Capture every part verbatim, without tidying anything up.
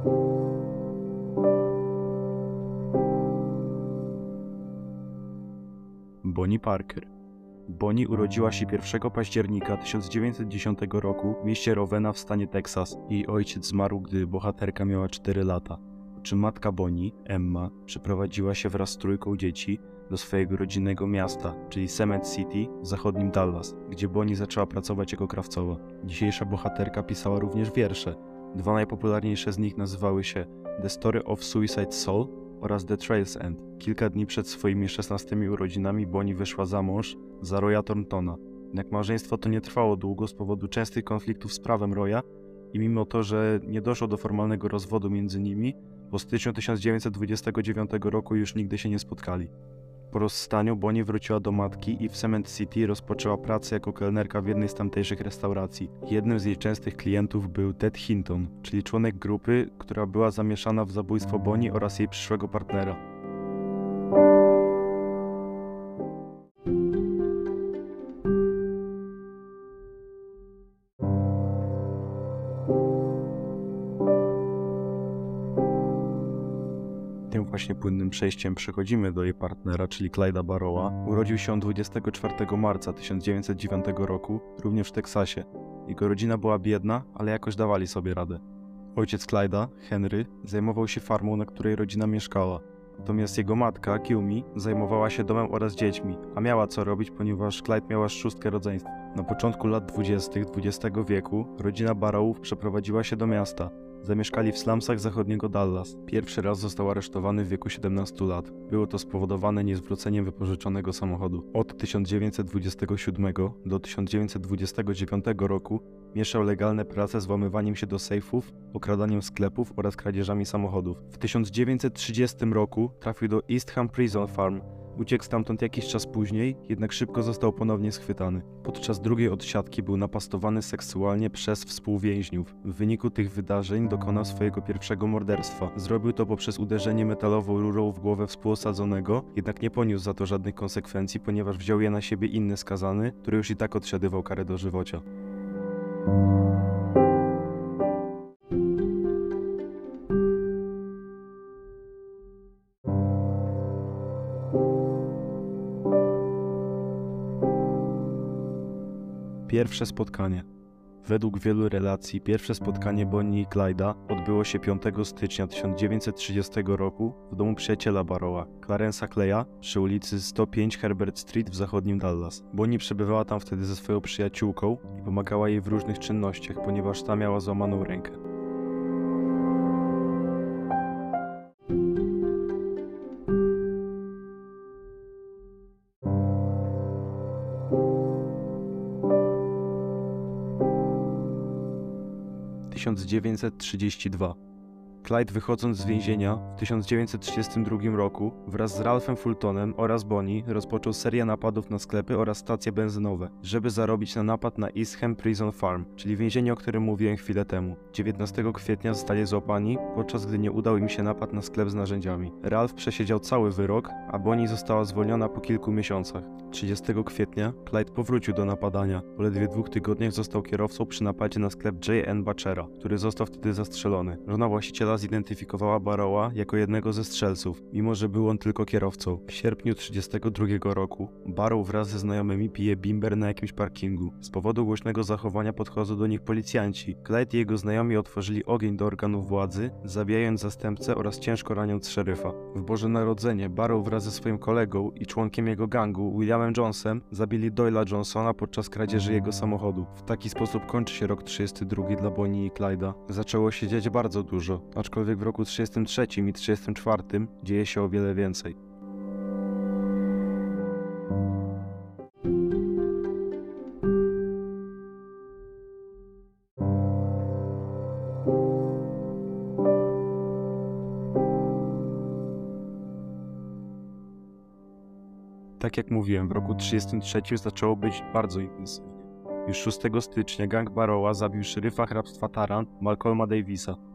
Bonnie Parker. Bonnie urodziła się pierwszego października tysiąc dziewięćset dziesiątego roku w mieście Rowena w stanie Teksas. Jej ojciec zmarł, gdy bohaterka miała cztery lata. Po czym matka Bonnie, Emma, przeprowadziła się wraz z trójką dzieci do swojego rodzinnego miasta, czyli Cement City w zachodnim Dallas, gdzie Bonnie zaczęła pracować jako krawcowa. Dzisiejsza bohaterka pisała również wiersze. Dwa najpopularniejsze z nich nazywały się The Story of Suicide Soul oraz The Trail's End. Kilka dni przed swoimi szesnastymi urodzinami Bonnie wyszła za mąż za Roya Thorntona. Jednak małżeństwo to nie trwało długo z powodu częstych konfliktów z prawem Roya i mimo to, że nie doszło do formalnego rozwodu między nimi, po styczniu tysiąc dziewięćset dwudziestego dziewiątego roku już nigdy się nie spotkali. Po rozstaniu Bonnie wróciła do matki i w Cement City rozpoczęła pracę jako kelnerka w jednej z tamtejszych restauracji. Jednym z jej częstych klientów był Ted Hinton, czyli członek grupy, która była zamieszana w zabójstwo Bonnie oraz jej przyszłego partnera. Tym właśnie płynnym przejściem przechodzimy do jej partnera, czyli Clyda Barrowa. Urodził się on dwudziestego czwartego marca tysiąc dziewięćset dziewiątego roku, również w Teksasie. Jego rodzina była biedna, ale jakoś dawali sobie radę. Ojciec Clyda, Henry, zajmował się farmą, na której rodzina mieszkała. Natomiast jego matka, Kiumi, zajmowała się domem oraz dziećmi, a miała co robić, ponieważ Clyde miał aż szóstkę rodzeństwa. Na początku lat dwudziestych dwudziestego wieku rodzina Barrowów przeprowadziła się do miasta. Zamieszkali w slumsach zachodniego Dallas. Pierwszy raz został aresztowany w wieku siedemnastu lat. Było to spowodowane niezwróceniem wypożyczonego samochodu. Od tysiąc dziewięćset dwudziestego siódmego do tysiąc dziewięćset dwudziestego dziewiątego roku mieszał legalne prace z włamywaniem się do sejfów, okradaniem sklepów oraz kradzieżami samochodów. W tysiąc dziewięćset trzydziestym roku trafił do Eastham Prison Farm. Uciekł stamtąd jakiś czas później, jednak szybko został ponownie schwytany. Podczas drugiej odsiadki był napastowany seksualnie przez współwięźniów. W wyniku tych wydarzeń dokonał swojego pierwszego morderstwa. Zrobił to poprzez uderzenie metalową rurą w głowę współosadzonego, jednak nie poniósł za to żadnych konsekwencji, ponieważ wziął je na siebie inny skazany, który już i tak odsiadywał karę dożywocia. Pierwsze spotkanie. Według wielu relacji pierwsze spotkanie Bonnie i Clyda odbyło się piątego stycznia tysiąc dziewięćset trzydziestego roku w domu przyjaciela Barrowa, Clarence'a Claya, przy ulicy sto pięć Herbert Street w zachodnim Dallas. Bonnie przebywała tam wtedy ze swoją przyjaciółką i pomagała jej w różnych czynnościach, ponieważ ta miała złamaną rękę. tysiąc dziewięćset trzydziesty drugi. Clyde, wychodząc z więzienia w tysiąc dziewięćset trzydziestym drugim roku wraz z Ralphem Fultonem oraz Bonnie rozpoczął serię napadów na sklepy oraz stacje benzynowe, żeby zarobić na napad na Eastham Prison Farm, czyli więzienie, o którym mówiłem chwilę temu. dziewiętnastego kwietnia zostali złapani, podczas gdy nie udał im się napad na sklep z narzędziami. Ralph przesiedział cały wyrok, a Bonnie została zwolniona po kilku miesiącach. trzydziestego kwietnia Clyde powrócił do napadania. Po ledwie dwóch tygodniach został kierowcą przy napadzie na sklep J N Butchera, który został wtedy zastrzelony. Żona właściciela zidentyfikowała Barrowa jako jednego ze strzelców, mimo że był on tylko kierowcą. W sierpniu trzydziestego drugiego roku Barrow wraz ze znajomymi pije bimber na jakimś parkingu. Z powodu głośnego zachowania podchodzą do nich policjanci. Clyde i jego znajomi otworzyli ogień do organów władzy, zabijając zastępcę oraz ciężko raniąc szeryfa. W Boże Narodzenie Barrow wraz ze swoim kolegą i członkiem jego gangu, Williamem Jonesem, zabili Doyla Johnsona podczas kradzieży jego samochodu. W taki sposób kończy się rok trzydziesty drugi dla Bonnie i Clyda. Zaczęło się dziać bardzo dużo, aczkolwiek w roku trzydziestym trzecim i trzydziestym czwartym dzieje się o wiele więcej. Tak jak mówiłem, w roku trzydziestym trzecim zaczęło być bardzo intensywnie. Już szóstego stycznia gang Barrowa zabił szeryfa hrabstwa Tarrant, Malcolma Davisa.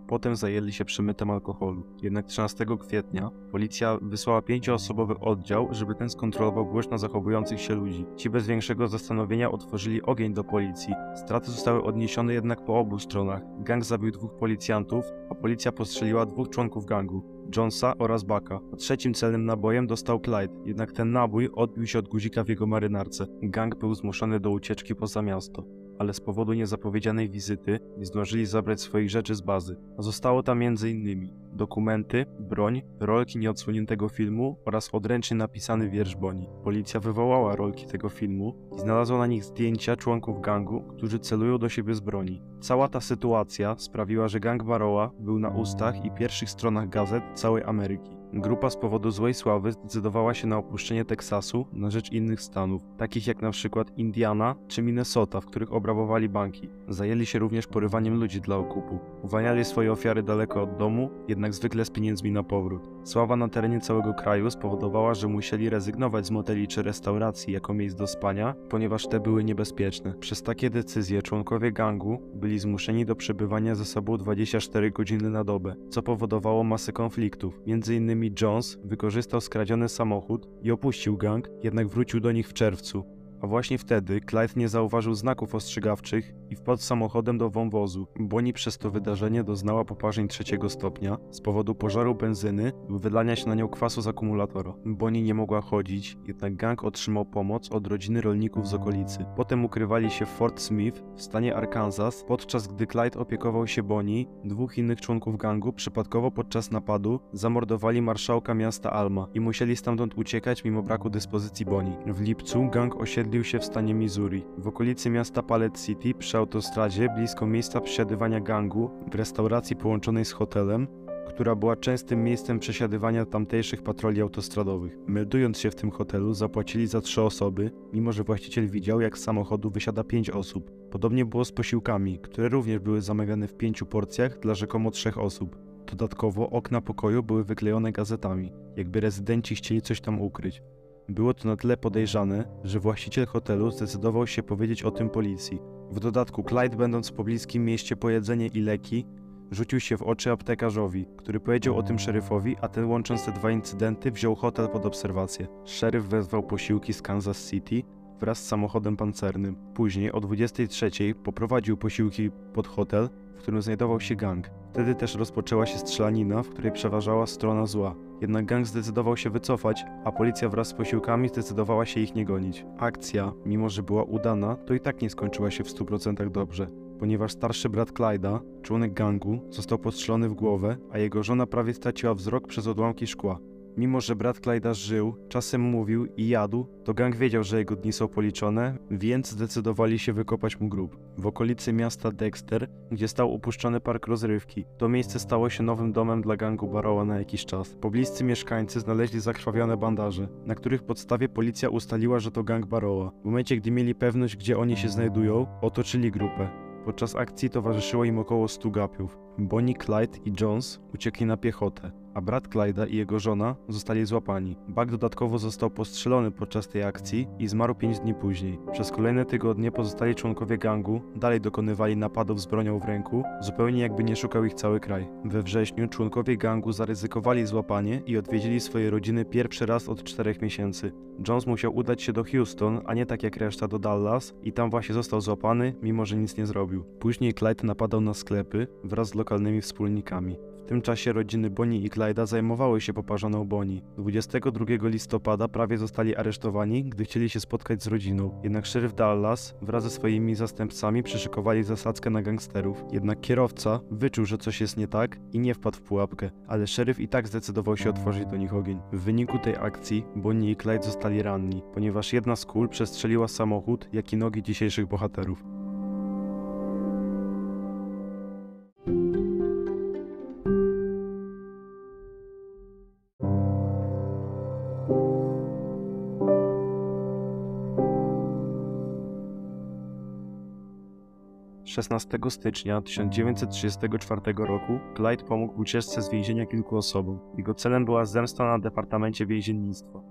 Potem zajęli się przemytem alkoholu. Jednak trzynastego kwietnia policja wysłała pięcioosobowy oddział, żeby ten skontrolował głośno zachowujących się ludzi. Ci bez większego zastanowienia otworzyli ogień do policji. Straty zostały odniesione jednak po obu stronach. Gang zabił dwóch policjantów, a policja postrzeliła dwóch członków gangu, Jonesa oraz Bucka. A trzecim celnym nabojem dostał Clyde, jednak ten nabój odbił się od guzika w jego marynarce. Gang był zmuszony do ucieczki poza miasto, ale z powodu niezapowiedzianej wizyty nie zdążyli zabrać swoich rzeczy z bazy. A zostało tam między innymi dokumenty, broń, rolki nieodsłoniętego filmu oraz odręcznie napisany wiersz Bonnie. Policja wywołała rolki tego filmu i znalazła na nich zdjęcia członków gangu, którzy celują do siebie z broni. Cała ta sytuacja sprawiła, że gang Barrowa był na ustach i pierwszych stronach gazet całej Ameryki. Grupa z powodu złej sławy zdecydowała się na opuszczenie Teksasu na rzecz innych stanów, takich jak na przykład Indiana czy Minnesota, w których obrabowali banki. Zajęli się również porywaniem ludzi dla okupu. Uwalniali swoje ofiary daleko od domu, jednak zwykle z pieniędzmi na powrót. Sława na terenie całego kraju spowodowała, że musieli rezygnować z moteli czy restauracji jako miejsc do spania, ponieważ te były niebezpieczne. Przez takie decyzje członkowie gangu byli zmuszeni do przebywania ze sobą dwadzieścia cztery godziny na dobę, co powodowało masę konfliktów. Między innymi Jones wykorzystał skradziony samochód i opuścił gang, jednak wrócił do nich w czerwcu. A właśnie wtedy Clyde nie zauważył znaków ostrzegawczych i wpadł samochodem do wąwozu. Bonnie przez to wydarzenie doznała poparzeń trzeciego stopnia z powodu pożaru benzyny lub wylania się na nią kwasu z akumulatora. Bonnie nie mogła chodzić, jednak gang otrzymał pomoc od rodziny rolników z okolicy. Potem ukrywali się w Fort Smith w stanie Arkansas, podczas gdy Clyde opiekował się Bonnie. Dwóch innych członków gangu przypadkowo podczas napadu zamordowali marszałka miasta Alma i musieli stamtąd uciekać mimo braku dyspozycji Bonnie. W lipcu gang osiedlił się w stanie Missouri, w okolicy miasta Pallet City przy autostradzie blisko miejsca przesiadywania gangu w restauracji połączonej z hotelem, która była częstym miejscem przesiadywania tamtejszych patroli autostradowych. Meldując się w tym hotelu zapłacili za trzy osoby, mimo że właściciel widział, jak z samochodu wysiada pięć osób. Podobnie było z posiłkami, które również były zamawiane w pięciu porcjach dla rzekomo trzech osób. Dodatkowo okna pokoju były wyklejone gazetami, jakby rezydenci chcieli coś tam ukryć. Było to na tyle podejrzane, że właściciel hotelu zdecydował się powiedzieć o tym policji. W dodatku Clyde, będąc w pobliskim mieście po jedzenie i leki, rzucił się w oczy aptekarzowi, który powiedział o tym szeryfowi, a ten, łącząc te dwa incydenty, wziął hotel pod obserwację. Szeryf wezwał posiłki z Kansas City wraz z samochodem pancernym. Później o dwudziestej trzeciej poprowadził posiłki pod hotel, w którym znajdował się gang. Wtedy też rozpoczęła się strzelanina, w której przeważała strona zła. Jednak gang zdecydował się wycofać, a policja wraz z posiłkami zdecydowała się ich nie gonić. Akcja, mimo że była udana, to i tak nie skończyła się w stu procentach dobrze, ponieważ starszy brat Clyda, członek gangu, został postrzelony w głowę, a jego żona prawie straciła wzrok przez odłamki szkła. Mimo że brat Clyda żył, czasem mówił i jadł, to gang wiedział, że jego dni są policzone, więc zdecydowali się wykopać mu grób. W okolicy miasta Dexter, gdzie stał upuszczony park rozrywki. To miejsce stało się nowym domem dla gangu Barrowa na jakiś czas. Pobliscy mieszkańcy znaleźli zakrwawione bandaże, na których podstawie policja ustaliła, że to gang Barrowa. W momencie, gdy mieli pewność, gdzie oni się znajdują, otoczyli grupę. Podczas akcji towarzyszyło im około stu gapiów. Bonnie, Clyde i Jones uciekli na piechotę, a brat Clyda i jego żona zostali złapani. Buck dodatkowo został postrzelony podczas tej akcji i zmarł pięć dni później. Przez kolejne tygodnie pozostali członkowie gangu dalej dokonywali napadów z bronią w ręku, zupełnie jakby nie szukał ich cały kraj. We wrześniu członkowie gangu zaryzykowali złapanie i odwiedzili swoje rodziny pierwszy raz od czterech miesięcy. Jones musiał udać się do Houston, a nie tak jak reszta do Dallas, i tam właśnie został złapany, mimo że nic nie zrobił. Później Clyde napadał na sklepy wraz z lokalnymi wspólnikami. W tym czasie rodziny Bonnie i Clyda zajmowały się poparzoną Bonnie. dwudziestego drugiego listopada prawie zostali aresztowani, gdy chcieli się spotkać z rodziną. Jednak szeryf Dallas wraz ze swoimi zastępcami przyszykowali zasadzkę na gangsterów. Jednak kierowca wyczuł, że coś jest nie tak i nie wpadł w pułapkę, ale szeryf i tak zdecydował się otworzyć do nich ogień. W wyniku tej akcji Bonnie i Clyde zostali ranni, ponieważ jedna z kul przestrzeliła samochód, jak i nogi dzisiejszych bohaterów. szesnastego stycznia tysiąc dziewięćset trzydziestego czwartego roku Clyde pomógł w ucieczce z więzienia kilku osobom. Jego celem była zemsta na Departamencie Więziennictwa.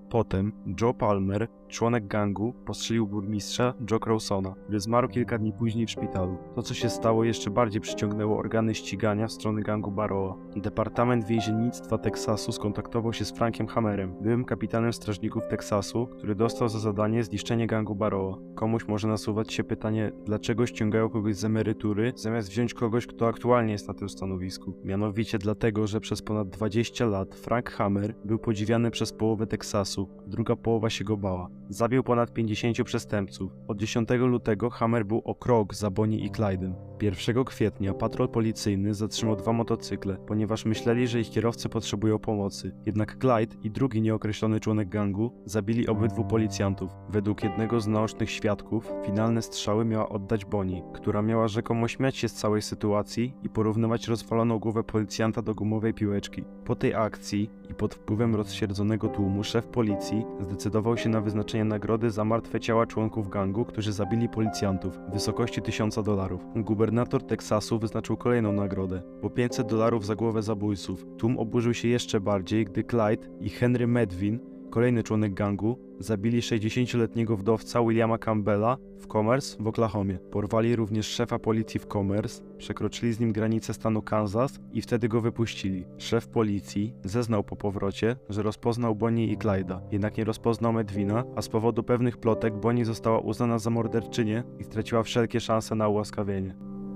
Potem Joe Palmer, członek gangu, postrzelił burmistrza Joe Crowsona, który zmarł kilka dni później w szpitalu. To, co się stało, jeszcze bardziej przyciągnęło organy ścigania w stronę gangu Barrowa. Departament Więziennictwa Teksasu skontaktował się z Frankiem Hammerem, byłym kapitanem strażników Teksasu, który dostał za zadanie zniszczenie gangu Barrowa. Komuś może nasuwać się pytanie, dlaczego ściągają kogoś z emerytury, zamiast wziąć kogoś, kto aktualnie jest na tym stanowisku. Mianowicie dlatego, że przez ponad dwadzieścia lat Frank Hammer był podziwiany przez połowę Teksasu, a druga połowa się go bała. Zabił ponad pięćdziesięciu przestępców. Od dziesiątego lutego Hammer był o krok za Bonnie i Clyde'em. pierwszego kwietnia patrol policyjny zatrzymał dwa motocykle, ponieważ myśleli, że ich kierowcy potrzebują pomocy. Jednak Clyde i drugi nieokreślony członek gangu zabili obydwu policjantów. Według jednego z naocznych świadków finalne strzały miała oddać Bonnie, która miała rzekomo śmiać się z całej sytuacji i porównywać rozwaloną głowę policjanta do gumowej piłeczki. Po tej akcji i pod wpływem rozsierdzonego tłumu szef policji zdecydował się na wyznaczenie nagrody za martwe ciała członków gangu, którzy zabili policjantów, w wysokości tysiąca dolarów. Gubernator Teksasu wyznaczył kolejną nagrodę, po pięćset dolarów za głowę zabójców. Tłum oburzył się jeszcze bardziej, gdy Clyde i Henry Medvin, kolejny członek gangu, zabili sześćdziesięcioletniego wdowca Williama Campbella w Commerce w Oklahomie. Porwali również szefa policji w Commerce, przekroczyli z nim granicę stanu Kansas i wtedy go wypuścili. Szef policji zeznał po powrocie, że rozpoznał Bonnie i Clyde'a, jednak nie rozpoznał Medvina, a z powodu pewnych plotek Bonnie została uznana za morderczynię i straciła wszelkie szanse na ułaskawienie.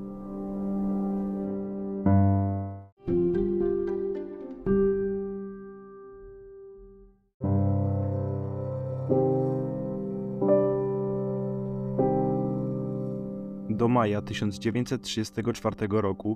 Do maja tysiąc dziewięćset trzydziestego czwartego roku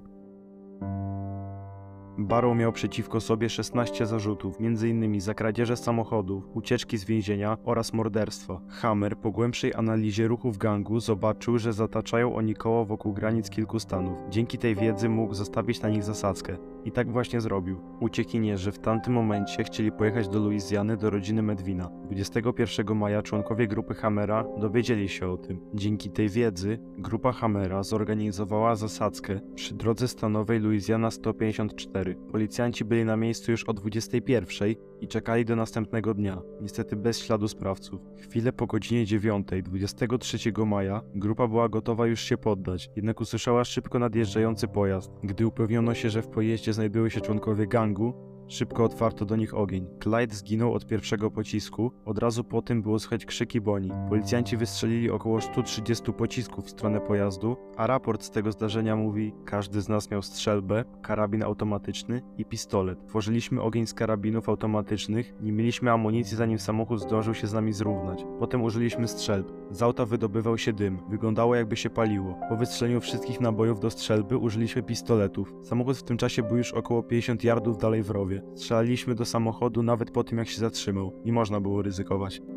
Barrow miał przeciwko sobie szesnaście zarzutów, między innymi za kradzieże samochodów, ucieczki z więzienia oraz morderstwa. Hammer po głębszej analizie ruchów gangu zobaczył, że zataczają oni koło wokół granic kilku stanów. Dzięki tej wiedzy mógł zastawić na nich zasadzkę. I tak właśnie zrobił. Uciekinierzy w tamtym momencie chcieli pojechać do Luizjany do rodziny Medvina. dwudziestego pierwszego maja członkowie grupy Hammera dowiedzieli się o tym. Dzięki tej wiedzy grupa Hammera zorganizowała zasadzkę przy drodze stanowej Luizjana sto pięćdziesiąt cztery. Policjanci byli na miejscu już o dwudziestej pierwszej i czekali do następnego dnia, niestety bez śladu sprawców. Chwilę po godzinie dziewiątej dwudziestego trzeciego maja grupa była gotowa już się poddać, jednak usłyszała szybko nadjeżdżający pojazd. Gdy upewniono się, że w pojeździe znajdują się członkowie gangu, szybko otwarto do nich ogień. Clyde zginął od pierwszego pocisku, od razu po tym było słychać krzyki Bonnie. Policjanci wystrzelili około stu trzydziestu pocisków w stronę pojazdu, a raport z tego zdarzenia mówi: każdy z nas miał strzelbę, karabin automatyczny i pistolet. Tworzyliśmy ogień z karabinów automatycznych, nie mieliśmy amunicji, zanim samochód zdążył się z nami zrównać. Potem użyliśmy strzelb. Z auta wydobywał się dym. Wyglądało, jakby się paliło. Po wystrzeleniu wszystkich nabojów do strzelby użyliśmy pistoletów. Samochód w tym czasie był już około pięćdziesiąt yardów dalej w rowie. Strzelaliśmy do samochodu nawet po tym, jak się zatrzymał. Nie można było ryzykować.